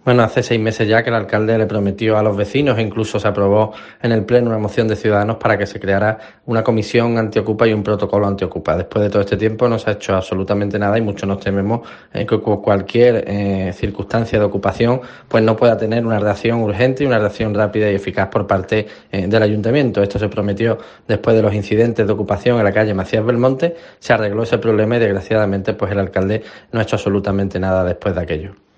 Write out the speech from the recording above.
Bueno, hace 6 meses ya que el alcalde le prometió a los vecinos e incluso se aprobó en el Pleno una moción de Ciudadanos para que se creara una comisión antiocupa y un protocolo antiocupa. Después de todo este tiempo no se ha hecho absolutamente nada y muchos nos tememos que cualquier circunstancia de ocupación pues no pueda tener una reacción urgente y una reacción rápida y eficaz por parte del ayuntamiento. Esto se prometió después de los incidentes de ocupación en la calle Macías Belmonte. Se arregló ese problema y desgraciadamente pues el alcalde no ha hecho absolutamente nada después de aquello.